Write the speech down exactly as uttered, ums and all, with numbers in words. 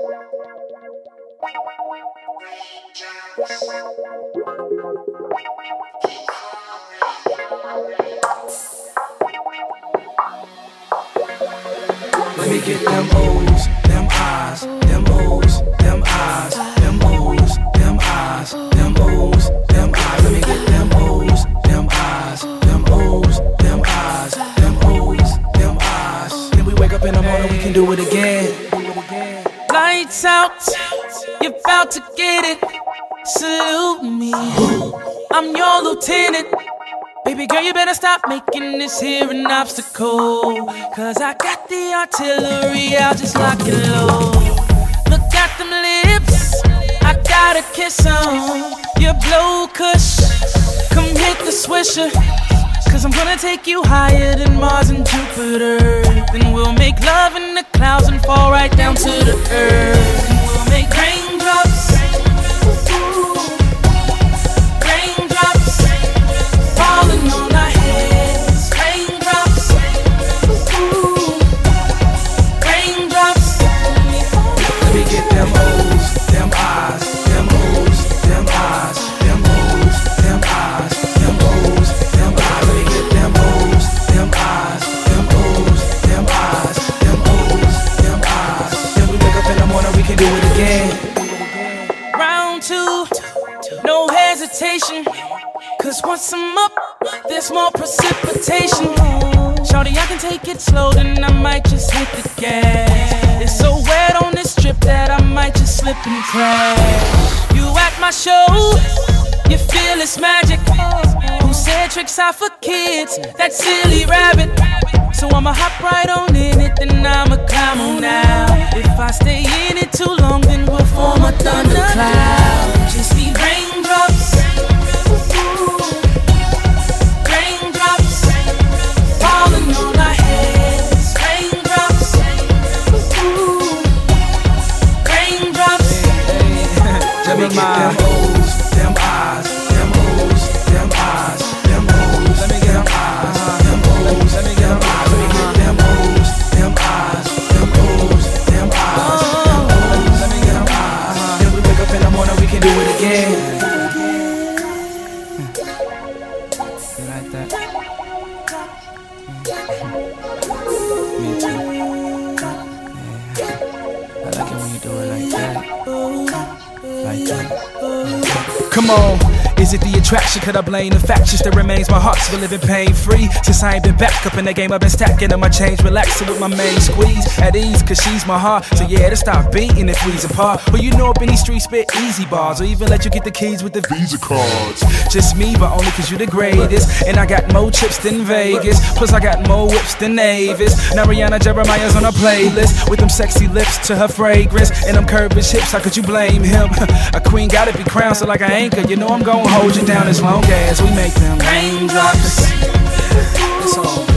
Let me get them O's, them I's, them O's, them I's, them O's, them I's, them O's, them I's. Let me get them O's, them I's, them O's, them I's, them O's, them I's. Then we wake up in the morning, we can do it again. Lights out, you're about to get it. Salute me, I'm your lieutenant. Baby girl, you better stop making this here an obstacle. Cause I got the artillery, I'll just lock it low. Look at them lips, I gotta kiss 'em. You blow kush, come hit the swisher. Cause I'm gonna take you higher than Mars and Jupiter. Then we'll make love in the clouds and fall right down to the earth. And we'll make raindrops, raindrops falling on our heads. Raindrops, raindrops. Let me get them O's, them I's, them O's, them I's, them O's, them I's, them O's, them I's. Let me get them O's, them I's, them O's, them I's, them O's, them I's. Then we wake up in the morning, we can do it again. Round two, no hesitation. Cause once I'm up, there's more precipitation. Shorty, I can take it slow, then I might just hit the gas. It's so wet on this trip that I might just slip and crash. You at my show, you feel it's magic. Who said tricks are for kids? That silly rabbit. So I'ma hop right on in it, then I'ma climb on now. If I stay in it too long, then we'll form a thundercloud. Just need raindrops, raindrops falling on our heads. Raindrops, raindrops. Let me get them O's, them I's, them O's, them I's, them O's. Let me get them I's, them O's. Let me get them I's. Let me get them O's, them I's, them O's, them I's, them O's. Let me get them I's. Then we wake up in the morning, we can do it again. You like that? Me too. Yeah. I like it when you do it like that. Like that. Come on. Is it the attraction? Could I blame the fact just that remains my heart's been living pain-free? Since I ain't been back up in the game, I've been stacking on my change, relaxing with my main squeeze. At ease, cause she's my heart. So yeah, to stop beating if we's apart. Well, you know up in these streets spit easy bars, or even let you get the keys with the Visa cards. Just me, but only cause you the greatest. And I got more chips than Vegas. Plus I got more whips than Avis. Now Rihanna Jeremiah's on a playlist with them sexy lips to her fragrance and them curvish hips. How could you blame him? A queen gotta be crowned, so like an anchor, you know I'm gon' hold you down as long as we make them raindrops. It's all